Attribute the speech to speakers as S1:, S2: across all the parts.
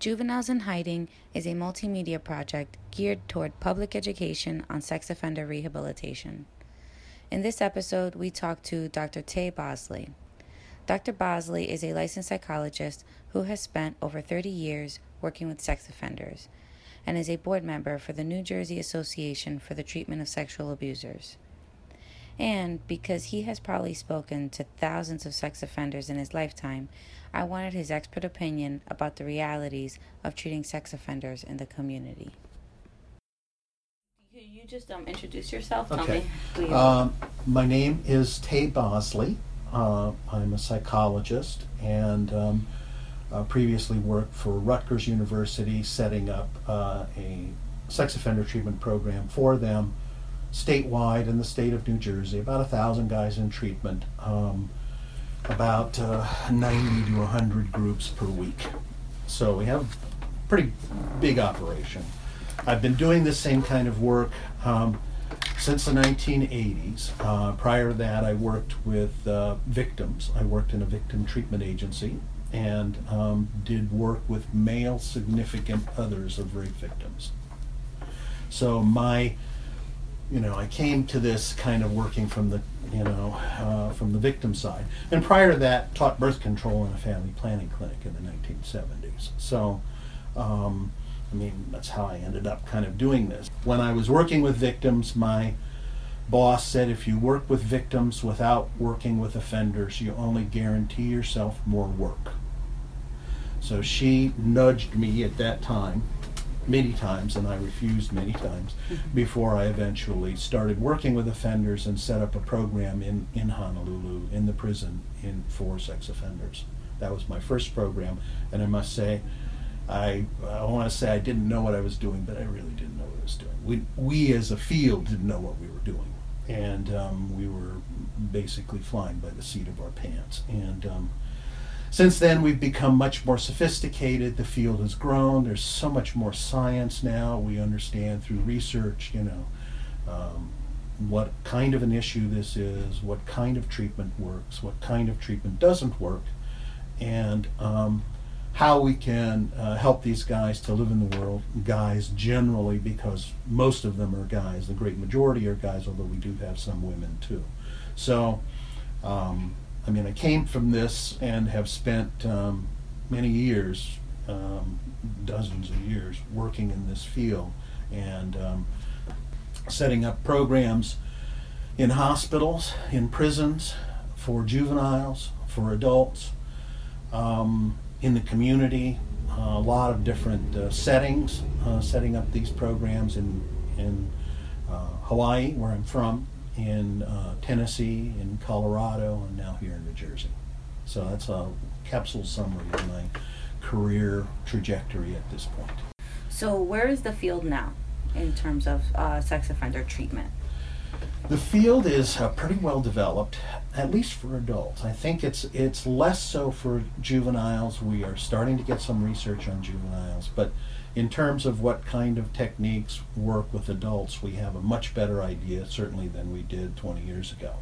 S1: Juveniles in Hiding is a multimedia project geared toward public education on sex offender rehabilitation. In this episode, we talk to Dr. Tay Bosley. Dr. Bosley is a licensed psychologist who has spent over 30 years working with sex offenders and is a board member for the New Jersey Association for the Treatment of Sexual Abusers. And because he has probably spoken to thousands of sex offenders in his lifetime, I wanted his expert opinion about the realities of treating sex offenders in the community. Could you just introduce yourself?
S2: Okay.
S1: Tell me.
S2: My name is Tay Bosley. I'm a psychologist and previously worked for Rutgers University setting up a sex offender treatment program for them statewide in the state of New Jersey. About 1,000 guys in treatment, about 90 to 100 groups per week. So we have a pretty big operation. I've been doing this same kind of work since the 1980s. Prior to that, I worked with victims. I worked in a victim treatment agency and did work with male significant others of rape victims. So I came to this kind of working from the, from the victim side. And prior to that, taught birth control in a family planning clinic in the 1970s. So, that's how I ended up kind of doing this. When I was working with victims, my boss said if you work with victims without working with offenders, you only guarantee yourself more work. So she nudged me at that time many times, and I refused many times, before I eventually started working with offenders and set up a program in Honolulu, in the prison, for sex offenders. That was my first program, and I must say, I want to say I didn't know what I was doing, but I really didn't know what I was doing. We as a field didn't know what we were doing, and we were basically flying by the seat of our pants. And since then, we've become much more sophisticated. The field has grown. There's so much more science now. We understand through research, what kind of an issue this is, what kind of treatment works, what kind of treatment doesn't work, and how we can help these guys to live in the world. Guys generally, because most of them are guys. The great majority are guys, although we do have some women too. So, I came from this and have spent many years, dozens of years, working in this field and setting up programs in hospitals, in prisons, for juveniles, for adults, in the community, a lot of different settings, setting up these programs in Hawaii, where I'm from, in Tennessee, in Colorado, and now here in New Jersey. So that's a capsule summary of my career trajectory at this point.
S1: So where is the field now in terms of sex offender treatment?
S2: The field is pretty well developed, at least for adults. I think it's less so for juveniles. We are starting to get some research on juveniles, but in terms of what kind of techniques work with adults, we have a much better idea, certainly, than we did 20 years ago.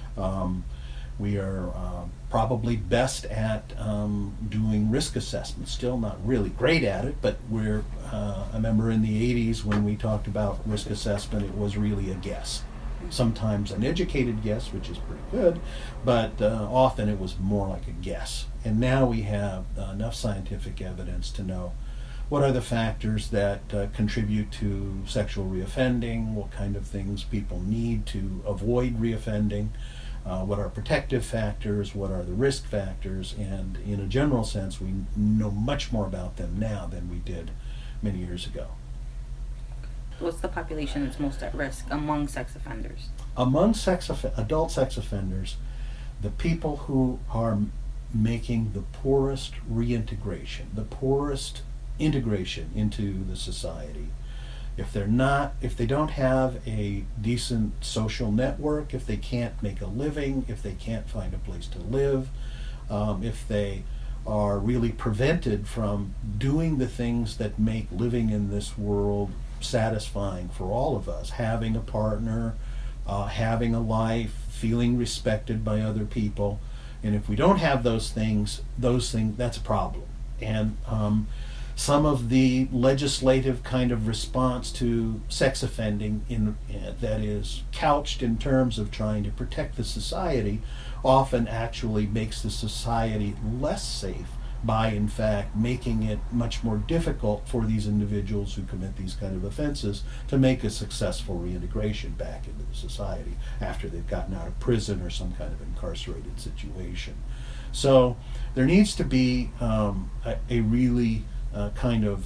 S2: We are probably best at doing risk assessment. Still not really great at it, but I remember in the 80s when we talked about risk assessment, it was really a guess. Sometimes an educated guess, which is pretty good, but often it was more like a guess. And now we have enough scientific evidence to know what are the factors that contribute to sexual reoffending, what kind of things people need to avoid reoffending, what are protective factors, what are the risk factors, and in a general sense, we know much more about them now than we did many years ago.
S1: What's the population that's most at risk among sex offenders?
S2: Among adult sex offenders, the people who are making the poorest reintegration, the poorest integration into the society. If they don't have a decent social network, if they can't make a living, if they can't find a place to live, if they are really prevented from doing the things that make living in this world satisfying for all of us, having a partner, having a life, feeling respected by other people. And if we don't have those things, that's a problem. And some of the legislative kind of response to sex offending that is couched in terms of trying to protect the society often actually makes the society less safe by, in fact, making it much more difficult for these individuals who commit these kind of offenses to make a successful reintegration back into the society after they've gotten out of prison or some kind of incarcerated situation. So there needs to be a really kind of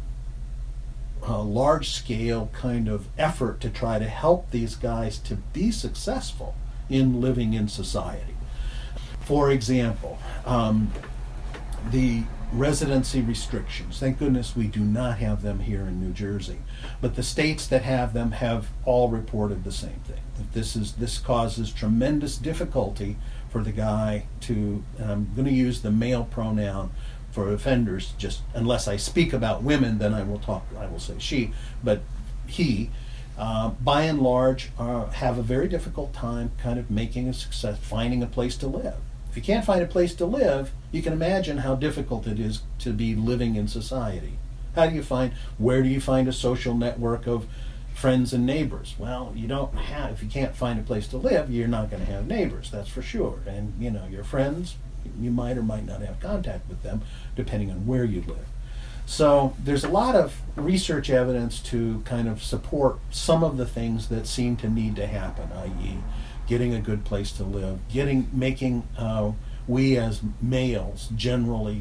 S2: large-scale kind of effort to try to help these guys to be successful in living in society. For example, the residency restrictions. Thank goodness we do not have them here in New Jersey. But the states that have them have all reported the same thing. This causes tremendous difficulty for the guy to, and I'm going to use the male pronoun for offenders, just unless I speak about women, then I will say she, but he, by and large, have a very difficult time kind of making a success, finding a place to live. If you can't find a place to live, you can imagine how difficult it is to be living in society. Where do you find a social network of friends and neighbors? Well, if you can't find a place to live, you're not going to have neighbors, that's for sure. And, your friends, you might or might not have contact with them, depending on where you live. So there's a lot of research evidence to kind of support some of the things that seem to need to happen, i.e., getting a good place to live, making we as males generally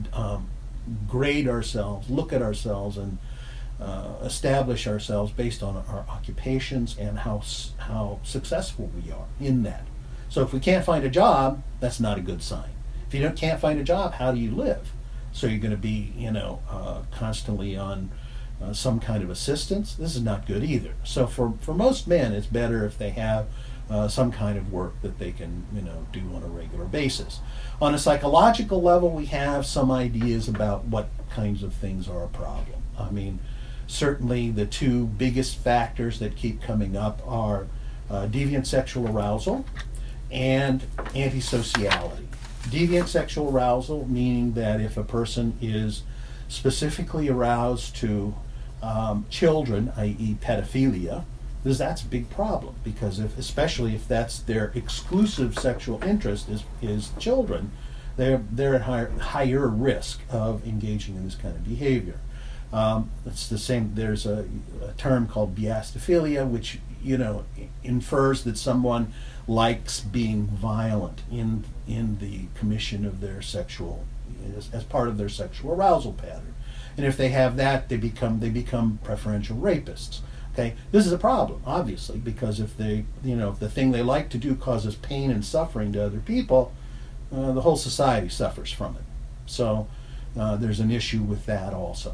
S2: grade ourselves, look at ourselves, and establish ourselves based on our occupations and how successful we are in that. So if we can't find a job, that's not a good sign. If you can't find a job, how do you live? So you're going to be, constantly on some kind of assistance. This is not good either. So for most men, it's better if they have some kind of work that they can, do on a regular basis. On a psychological level, we have some ideas about what kinds of things are a problem. I mean, certainly the two biggest factors that keep coming up are deviant sexual arousal and antisociality. Deviant sexual arousal, meaning that if a person is specifically aroused to children, i.e. pedophilia, that's a big problem, because especially if that's their exclusive sexual interest is children, they're at higher risk of engaging in this kind of behavior. It's the same. There's a term called biastophilia, which infers that someone likes being violent in the commission of their as part of their sexual arousal pattern. And if they have that, they become preferential rapists. Okay, this is a problem, obviously, because if the thing they like to do causes pain and suffering to other people, the whole society suffers from it. So there's an issue with that also.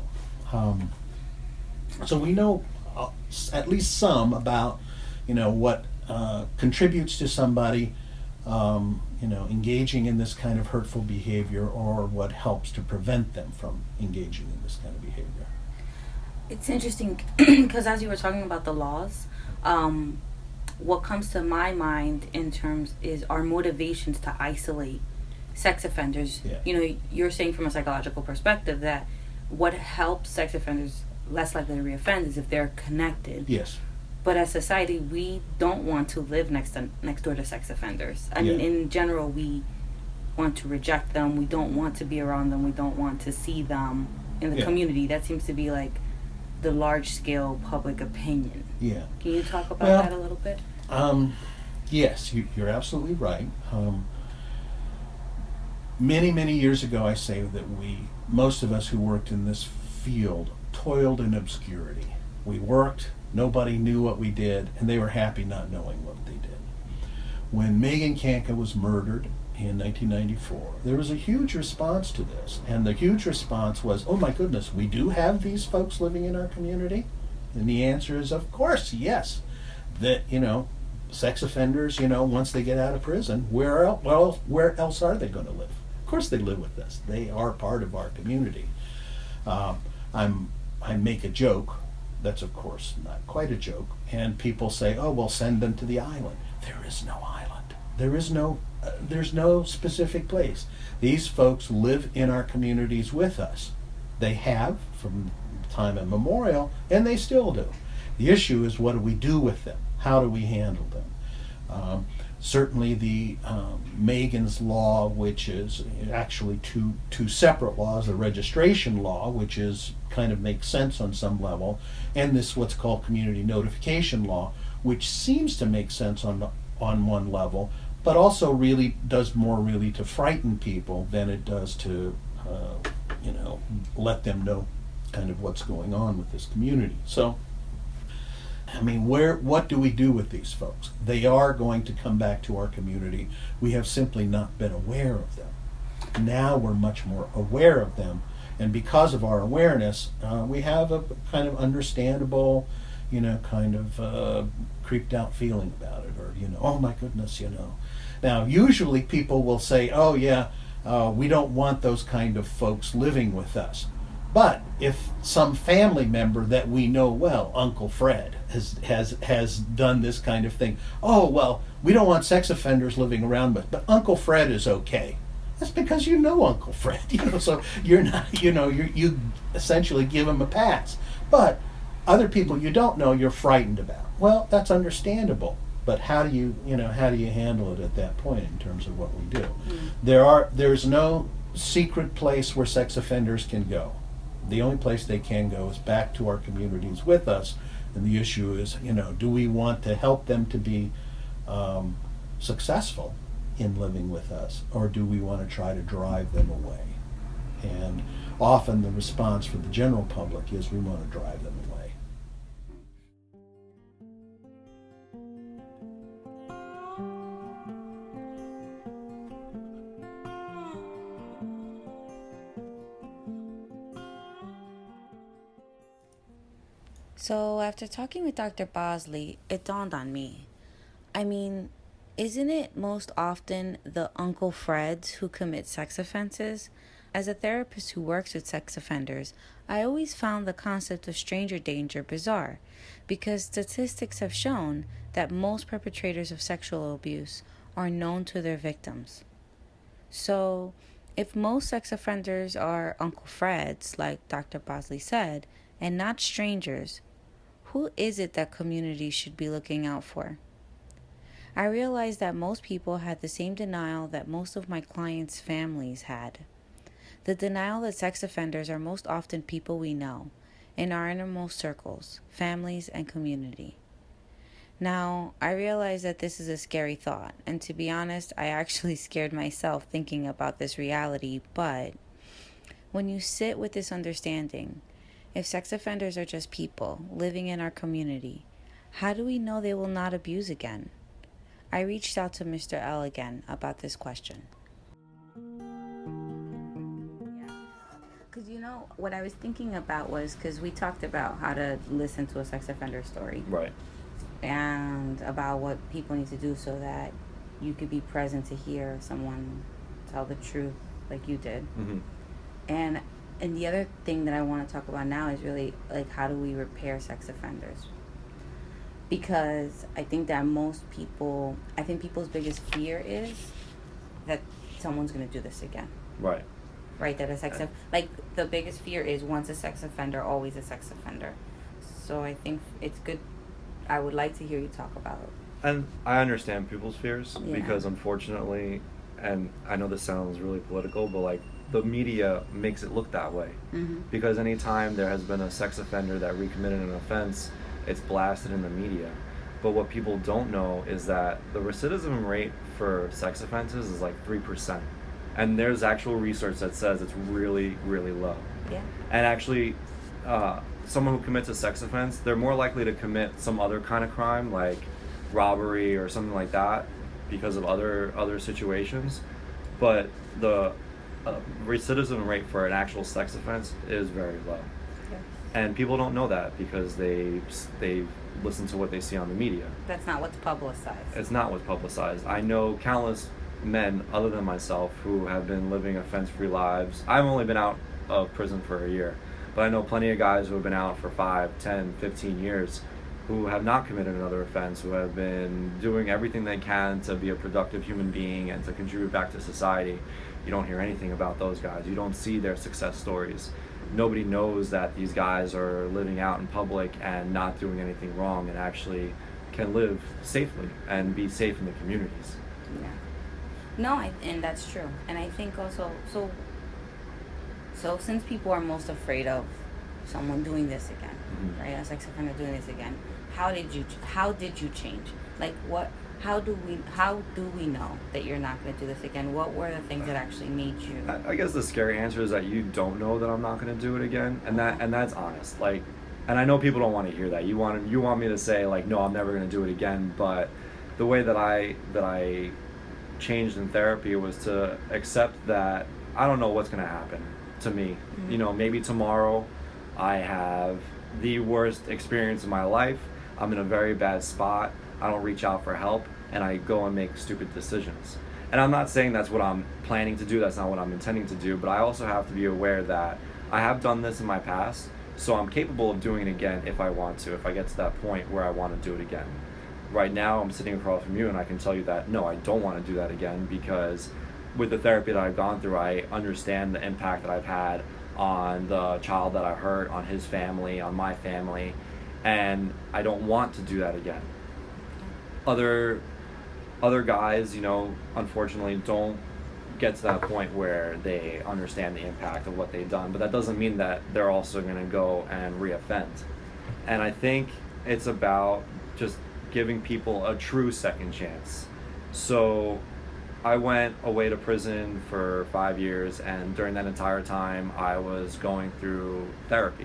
S2: So we know at least some about what contributes to somebody engaging in this kind of hurtful behavior, or what helps to prevent them from engaging in this kind of behavior.
S1: It's interesting because as you were talking about the laws, what comes to my mind in terms is our motivations to isolate sex offenders.
S2: Yeah.
S1: You're saying from a psychological perspective that what helps sex offenders less likely to reoffend is if they're connected.
S2: Yes.
S1: But as society, we don't want to live next door to sex offenders. I mean, in general, we want to reject them. We don't want to be around them. We don't want to see them in the community. That seems to be like the large-scale public opinion.
S2: Yeah.
S1: Can you talk about that a little bit?
S2: Yes, you're absolutely right. Many years ago, I say that most of us who worked in this field toiled in obscurity. We worked, nobody knew what we did, and they were happy not knowing what they did. When Megan Kanka was murdered in 1994, there was a huge response to this, and the huge response was, oh my goodness, we do have these folks living in our community? And the answer is, of course, yes. That, sex offenders, once they get out of prison, where else are they going to live? Of course they live with us. They are part of our community. I make a joke. That's, of course, not quite a joke. And people say, oh, well, send them to the island. There is no island. There's no specific place. These folks live in our communities with us. They have from time immemorial, and they still do. The issue is, what do we do with them? How do we handle them? Certainly the Megan's Law, which is actually two separate laws, the registration law, which is kind of makes sense on some level, and this what's called community notification law, which seems to make sense on one level, but also really does more really to frighten people than it does to let them know kind of what's going on with this community. So I mean, what do we do with these folks? They are going to come back to our community. We have simply not been aware of them. Now we're much more aware of them, and because of our awareness, we have a kind of understandable, kind of creeped out feeling about it, or oh my goodness, Now, usually people will say, oh yeah, we don't want those kind of folks living with us. But if some family member that we know well, Uncle Fred, has done this kind of thing, oh well, we don't want sex offenders living around, but Uncle Fred is okay. That's because you know Uncle Fred, so you're not, you essentially give him a pass. But other people you don't know, you're frightened about. Well, that's understandable. But how do you handle it at that point in terms of what we do? There's no secret place where sex offenders can go. The only place they can go is back to our communities with us, and the issue is, do we want to help them to be successful in living with us, or do we want to try to drive them away? And often the response for the general public is we want to drive them away.
S1: So after talking with Dr. Bosley, it dawned on me. I mean, isn't it most often the Uncle Freds who commit sex offenses? As a therapist who works with sex offenders, I always found the concept of stranger danger bizarre, because statistics have shown that most perpetrators of sexual abuse are known to their victims. So, if most sex offenders are Uncle Freds, like Dr. Bosley said, and not strangers, who is it that communities should be looking out for? I realized that most people had the same denial that most of my clients' families had. The denial that sex offenders are most often people we know, in our innermost circles, families, and community. Now, I realize that this is a scary thought, and to be honest, I actually scared myself thinking about this reality, but when you sit with this understanding, if sex offenders are just people living in our community, how do we know they will not abuse again? I reached out to Mr. L again about this question. Because what I was thinking about was, because we talked about how to listen to a sex offender story.
S3: Right.
S1: And about what people need to do so that you could be present to hear someone tell the truth like you did.
S3: Mm-hmm.
S1: And the other thing that I want to talk about now is really, like, how do we repair sex offenders? Because I think that people's biggest fear is that someone's going to do this again.
S3: Right.
S1: Right, that the biggest fear is once a sex offender, always a sex offender. So I think it's good. I would like to hear you talk about it.
S3: And I understand people's fears because unfortunately, and I know this sounds really political, but the media makes it look that way.
S1: Mm-hmm.
S3: Because anytime there has been a sex offender that recommitted an offense, it's blasted in the media. But what people don't know is that the recidivism rate for sex offenses is 3%. And there's actual research that says it's really, really low.
S1: Yeah.
S3: And actually, someone who commits a sex offense, they're more likely to commit some other kind of crime, like robbery or something like that, because of other situations. But the recidivism rate for an actual sex offense is very low.
S1: Okay.
S3: And people don't know that because they listen to what they see on the media.
S1: That's not what's publicized.
S3: It's not what's publicized. I know countless men other than myself who have been living offense-free lives. I've only been out of prison for a year, but I know plenty of guys who have been out for 5, 10, 15 years who have not committed another offense, who have been doing everything they can to be a productive human being and to contribute back to society. You don't hear anything about those guys. You don't see their success stories. nobody knows that these guys are living out in public and not doing anything wrong, and actually can live safely and be safe in the communities.
S1: Yeah. No, and that's true. And I think also, so since people are most afraid of someone doing this again, right, a sex offender doing this again, how did you change? Like, how do we know that you're not going to do this again? What were the things that actually made you?
S3: I guess the scary answer is that you don't know that I'm not going to do it again, and that's honest. Like, and I know people don't want to hear that. You want me to say, like, no, I'm never going to do it again. But the way that I changed in therapy was to accept that I don't know what's going to happen to me. You know, maybe tomorrow I have the worst experience of my life. I'm in a very bad spot. I don't reach out for help, and I go and make stupid decisions. And I'm not saying that's what I'm planning to do. That's not what I'm intending to do. But I also have to be aware that I have done this in my past, so I'm capable of doing it again if I want to, if I get to that point where I want to do it again. Right now, I'm sitting across from you, and I can tell you that, no, I don't want to do that again, because with the therapy that I've gone through, I understand the impact that I've had on the child that I hurt, on his family, on my family, and I don't want to do that again. Other guys, you know, unfortunately don't get to that point where they understand the impact of what they've done, but that doesn't mean that they're also going to go and reoffend. And I think it's about just giving people a true second chance. So I went away to prison for 5 years, and during that entire time I was going through therapy.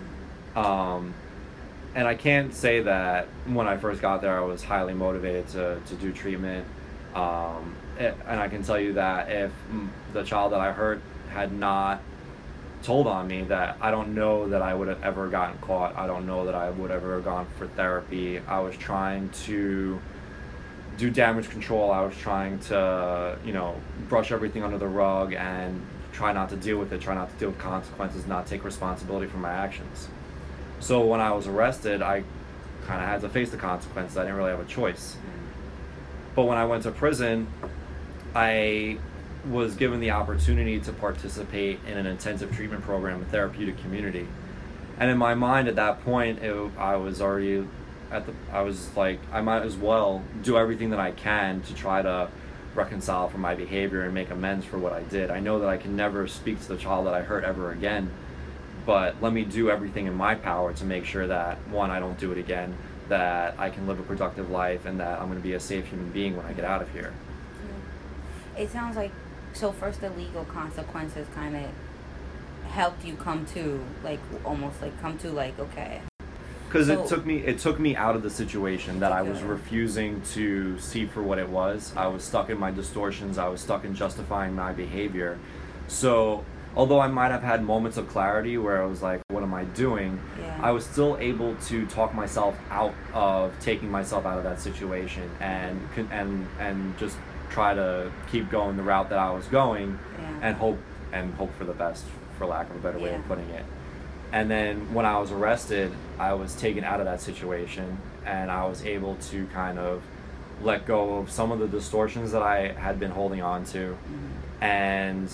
S3: And I can't say that when I first got there I was highly motivated to do treatment. And I can tell you that if the child that I hurt had not told on me, that I don't know that I would have ever gotten caught. I don't know that I would have ever gone for therapy. I was trying to do damage control. I was trying to, you know, brush everything under the rug and try not to deal with it, try not to deal with consequences, not take responsibility for my actions. So when I was arrested, I kind of had to face the consequences. I didn't really have a choice. But when I went to prison, I was given the opportunity to participate in an intensive treatment program, a therapeutic community. And in my mind at that point, I was like, I might as well do everything that I can to try to reconcile for my behavior and make amends for what I did. I know that I can never speak to the child that I hurt ever again, but let me do everything in my power to make sure that, one, I don't do it again, that I can live a productive life, and that I'm going to be a safe human being when I get out of here.
S1: It sounds like, so first the legal consequences kind of helped you come to, like, almost like come to, like, okay.
S3: Because it took me out of the situation that I was refusing to see for what it was. I was stuck in my distortions. I was stuck in justifying my behavior. So although I might have had moments of clarity where I was like, what am I doing? Yeah. I was still able to talk myself out of taking myself out of that situation and just try to keep going the route that I was going, and hope for the best, for lack of a better way of putting it. And then when I was arrested, I was taken out of that situation, and I was able to kind of let go of some of the distortions that I had been holding on to. And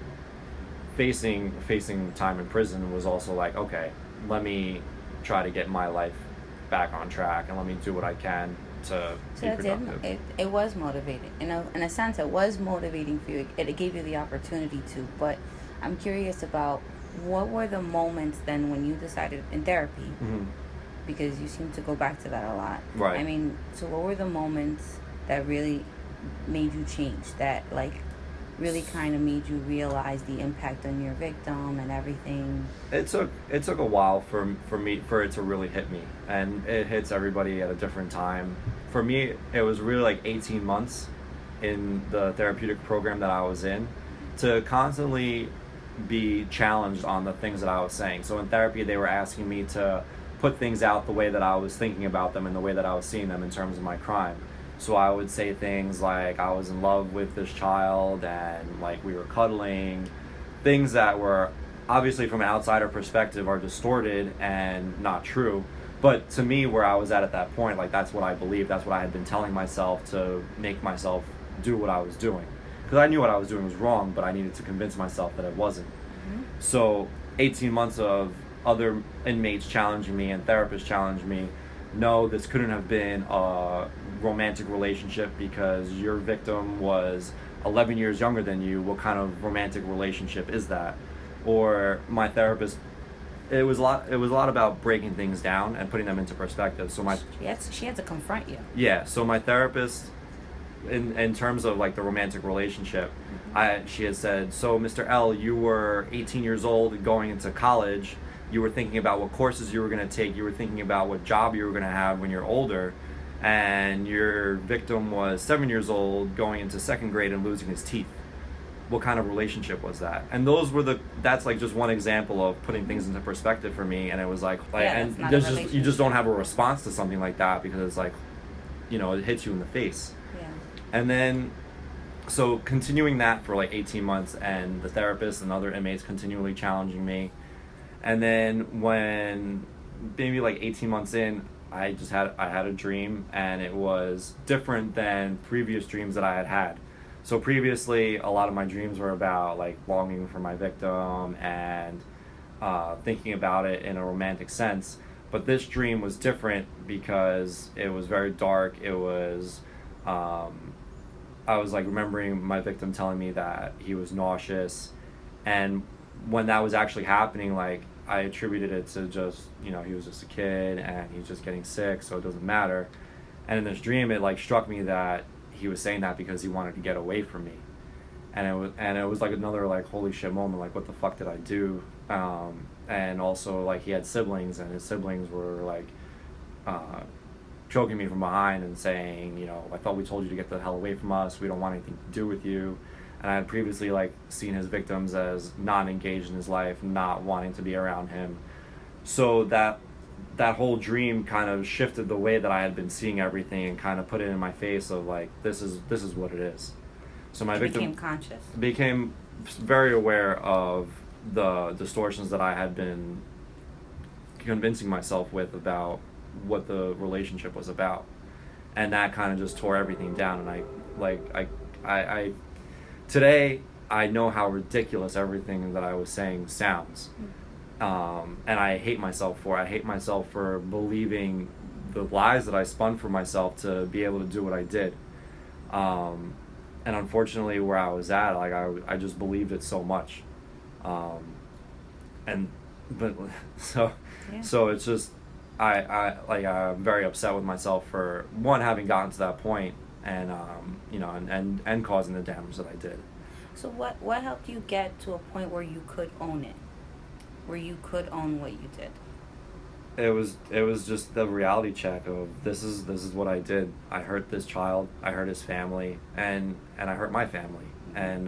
S3: facing time in prison was also like, okay, let me try to get my life back on track, and let me do what I can to be productive.
S1: It was motivating. In a sense, it was motivating for you. It gave you the opportunity to. But I'm curious about, what were the moments then when you decided in therapy? Because you seem to go back to that a lot.
S3: Right.
S1: I mean, so what were the moments that really made you change? That, like, really kind of made you realize the impact on your victim and everything?
S3: It took a while for it to really hit me, and it hits everybody at a different time. For me, it was really like 18 months in the therapeutic program that I was in, to constantly be challenged on the things that I was saying. So in therapy, they were asking me to put things out the way that I was thinking about them and the way that I was seeing them in terms of my crime. So I would say things like I was in love with this child, and like we were cuddling, things that were obviously from an outsider perspective are distorted and not true. But to me, where I was at that point, like, that's what I believed, that's what I had been telling myself to make myself do what I was doing. Because I knew what I was doing was wrong, but I needed to convince myself that it wasn't. So 18 months of other inmates challenging me and therapists challenging me, no, this couldn't have been a romantic relationship because your victim was 11 years younger than you. What kind of romantic relationship is that? Or my therapist, it was a lot about breaking things down and putting them into perspective. So
S1: she had to confront you.
S3: Yeah, so my therapist, in terms of like the romantic relationship, she had said, so Mr. L, you were 18 years old going into college. You were thinking about what courses you were going to take. You were thinking about what job you were going to have when you're older. And your victim was 7 years old going into second grade and losing his teeth. What kind of relationship was that? And that's like just one example of putting things into perspective for me. And it was like and you just don't have a response to something like that because it's like, it hits you in the face.
S1: Yeah.
S3: And then, so continuing that for like 18 months, and the therapist and other inmates continually challenging me. And then when maybe like 18 months in, I had a dream, and it was different than previous dreams that I had had. So previously, a lot of my dreams were about like longing for my victim and thinking about it in a romantic sense. But this dream was different because it was very dark. It was, I was like remembering my victim telling me that he was nauseous, and when that was actually happening, like I attributed it to just, he was just a kid and he's just getting sick, so it doesn't matter. And in this dream, it like struck me that he was saying that because he wanted to get away from me. And it was like another like holy shit moment, like what the fuck did I do? And also like he had siblings, and his siblings were like choking me from behind and saying, I thought we told you to get the hell away from us. We don't want anything to do with you. And I had previously like seen his victims as not engaged in his life, not wanting to be around him. So that whole dream kind of shifted the way that I had been seeing everything, and kind of put it in my face of like, this is what it is. So my victim became very aware of the distortions that I had been convincing myself with about what the relationship was about. And that kind of just tore everything down. And I today, I know how ridiculous everything that I was saying sounds. And I hate myself for it. I hate myself for believing the lies that I spun for myself to be able to do what I did. And unfortunately, where I was at, like I just believed it so much. So it's just, I'm very upset with myself for one, having gotten to that point, and and causing the damage that I did.
S1: So what helped you get to a point where you could own it, where you could own what you did?
S3: It was just the reality check of this is what I did. I hurt this child, I hurt his family, and I hurt my family, and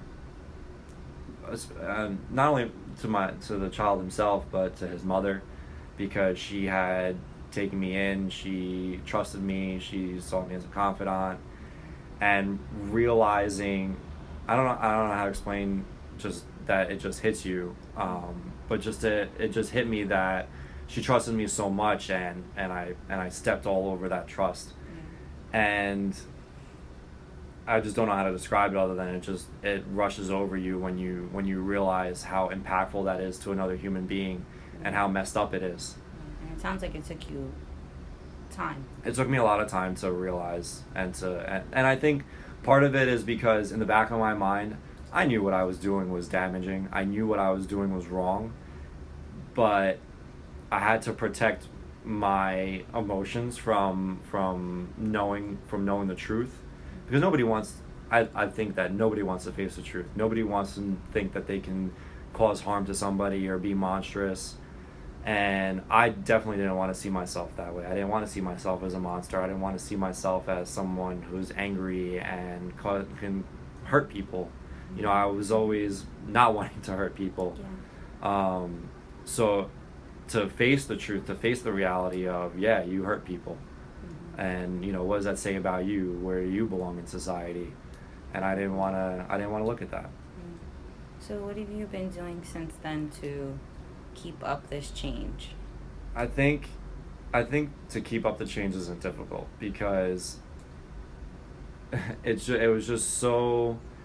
S3: not only to the child himself, but to his mother, because she had taken me in, she trusted me, she saw me as a confidant, and realizing, I don't know how to explain, just that it just hits you, but it just hit me that she trusted me so much, and I stepped all over that trust. And I just don't know how to describe it other than it rushes over you when you realize how impactful that is to another human being, and how messed up it is.
S1: And it sounds like it took you time.
S3: It took me a lot of time to realize, and I think part of it is because in the back of my mind, I knew what I was doing was damaging. I knew what I was doing was wrong, but I had to protect my emotions from knowing the truth, because I think that nobody wants to face the truth. Nobody wants to think that they can cause harm to somebody or be monstrous. And I definitely didn't want to see myself that way. I didn't want to see myself as a monster. I didn't want to see myself as someone who's angry and can hurt people. I was always not wanting to hurt people.
S1: Yeah.
S3: So to face the truth, to face the reality of, yeah, you hurt people. And what does that say about you, where you belong in society? And I didn't want to look at that.
S1: So what have you been doing since then to keep up this change?
S3: I think to keep up the change isn't difficult, because it was just so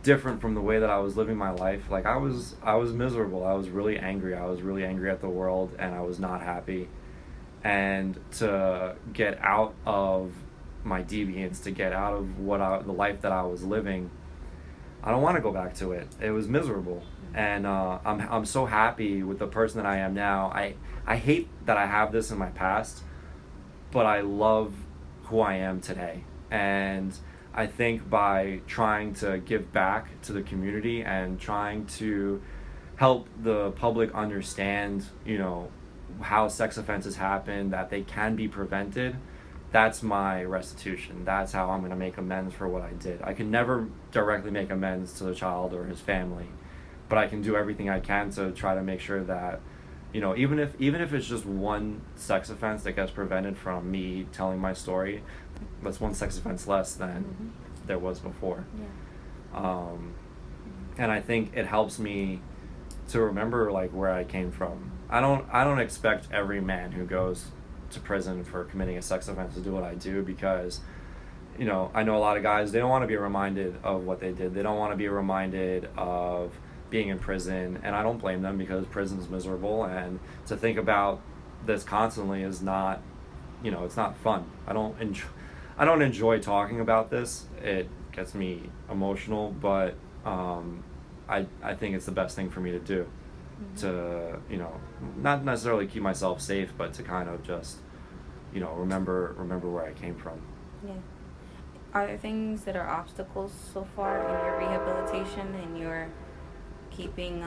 S3: different from the way that I was living my life. Like I was miserable. I was really angry. I was really angry at the world, and I was not happy. And to get out of my deviance, to get out of the life that I was living, I don't want to go back to it. It was miserable. And I'm so happy with the person that I am now. I hate that I have this in my past, but I love who I am today. And I think by trying to give back to the community and trying to help the public understand, how sex offenses happen, that they can be prevented, that's my restitution. That's how I'm going to make amends for what I did. I can never directly make amends to the child or his family, but I can do everything I can to try to make sure that, even if it's just one sex offense that gets prevented from me telling my story, that's one sex offense less than there was before. Yeah. And I think it helps me to remember where I came from. I don't expect every man who goes to prison for committing a sex offense to do what I do, because I know a lot of guys, they don't want to be reminded of what they did. They don't want to be reminded of being in prison, and I don't blame them, because prison's miserable, and to think about this constantly is not, it's not fun. I don't enjoy talking about this. It gets me emotional, but I think it's the best thing for me to do, to not necessarily keep myself safe, but to kind of just remember where I came from.
S1: Yeah. Are there things that are obstacles so far in your rehabilitation and your keeping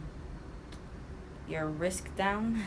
S1: your risk down?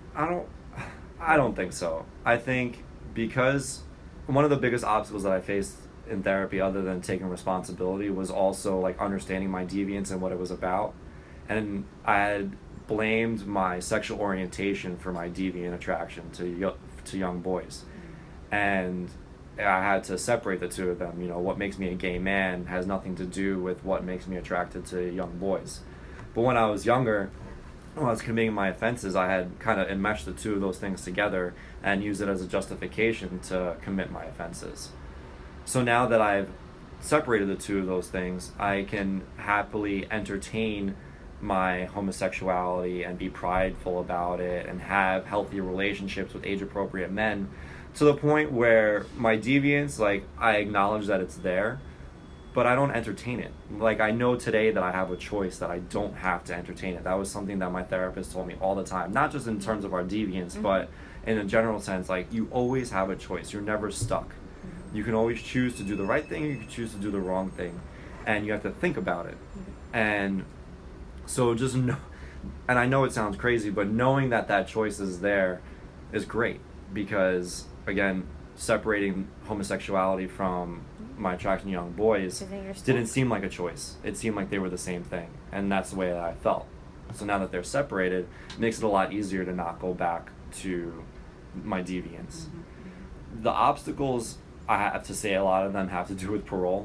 S3: I don't think so. I think because one of the biggest obstacles that I faced in therapy, other than taking responsibility, was also understanding my deviance and what it was about. And I had blamed my sexual orientation for my deviant attraction to young boys. And I had to separate the two of them. What makes me a gay man has nothing to do with what makes me attracted to young boys. But when I was younger, when I was committing my offenses, I had kind of enmeshed the two of those things together and used it as a justification to commit my offenses. So now that I've separated the two of those things, I can happily entertain my homosexuality and be prideful about it and have healthy relationships with age-appropriate men, to the point where my deviance, I acknowledge that it's there, but I don't entertain it. I know today that I have a choice, that I don't have to entertain it. That was something that my therapist told me all the time, not just in terms of our deviance, but in a general sense. You always have a choice. You're never stuck. You can always choose to do the right thing, you can choose to do the wrong thing, and you have to think about it. And so just know, and I know it sounds crazy, but knowing that choice is there is great, because again, separating homosexuality from my attraction to young boys didn't seem like a choice. It seemed like they were the same thing, and that's the way that I felt. So now that they're separated, it makes it a lot easier to not go back to my deviance. The obstacles, I have to say, a lot of them have to do with parole,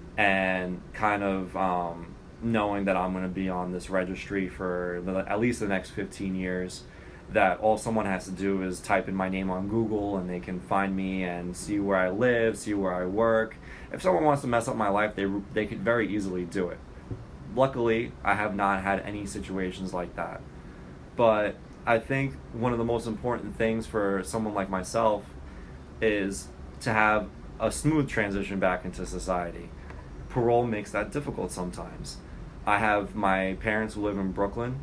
S3: and kind of knowing that I'm going to be on this registry for at least the next 15 years, that all someone has to do is type in my name on Google and they can find me and see where I live, see where I work. If someone wants to mess up my life, they could very easily do it. Luckily, I have not had any situations like that. But I think one of the most important things for someone like myself is to have a smooth transition back into society. Parole makes that difficult sometimes. I have my parents who live in Brooklyn,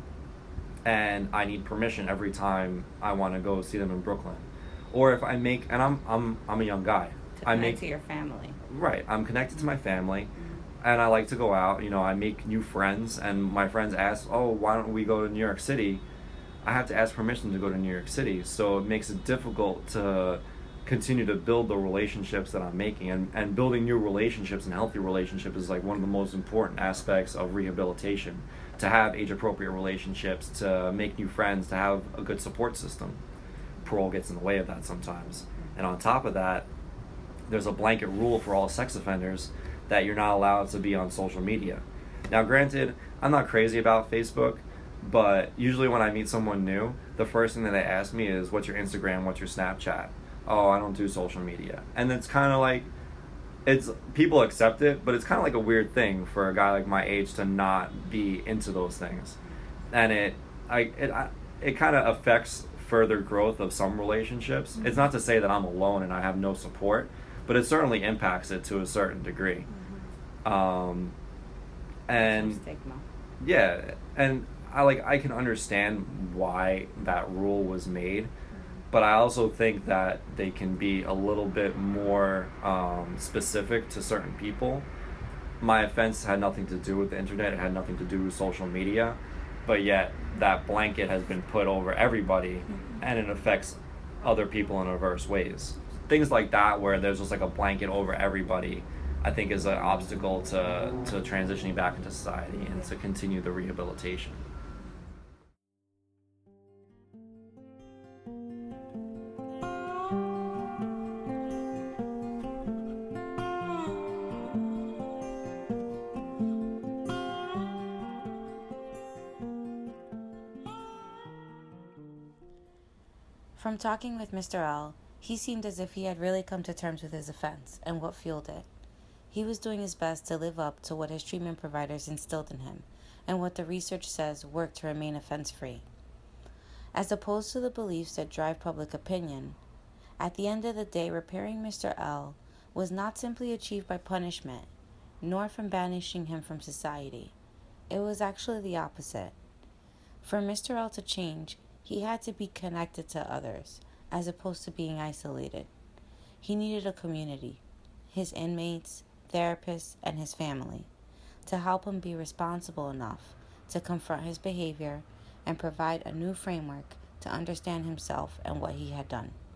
S3: and I need permission every time I want to go see them in Brooklyn. Or if I make, and I'm a young guy.
S1: To connect to your family.
S3: Right, I'm connected to my family, and I like to go out. I make new friends, and my friends ask, "Oh, why don't we go to New York City?" I have to ask permission to go to New York City, so it makes it difficult to continue to build the relationships that I'm making, and building new relationships and healthy relationships is one of the most important aspects of rehabilitation. To have age-appropriate relationships, to make new friends, to have a good support system. Parole gets in the way of that sometimes. And on top of that, there's a blanket rule for all sex offenders that you're not allowed to be on social media. Now granted, I'm not crazy about Facebook, but usually when I meet someone new, the first thing that they ask me is, what's your Instagram, what's your Snapchat? Oh, I don't do social media. And it's kind of it's people accept it, but it's kind of like a weird thing for a guy like my age to not be into those things, and it kind of affects further growth of some relationships. Mm-hmm. It's not to say that I'm alone and I have no support, but it certainly impacts it to a certain degree. Mm-hmm. And
S1: stigma.
S3: Yeah, and I can understand why that rule was made, but I also think that they can be a little bit more specific to certain people. My offense had nothing to do with the internet, it had nothing to do with social media, but yet that blanket has been put over everybody, and it affects other people in adverse ways. Things like that, where there's just like a blanket over everybody, I think is an obstacle to transitioning back into society and to continue the rehabilitation.
S1: From talking with Mr. L, he seemed as if he had really come to terms with his offense and what fueled it. He was doing his best to live up to what his treatment providers instilled in him and what the research says worked to remain offense-free. As opposed to the beliefs that drive public opinion, at the end of the day, repairing Mr. L was not simply achieved by punishment, nor from banishing him from society. It was actually the opposite. For Mr. L to change, he had to be connected to others, as opposed to being isolated. He needed a community, his inmates, therapists, and his family, to help him be responsible enough to confront his behavior and provide a new framework to understand himself and what he had done.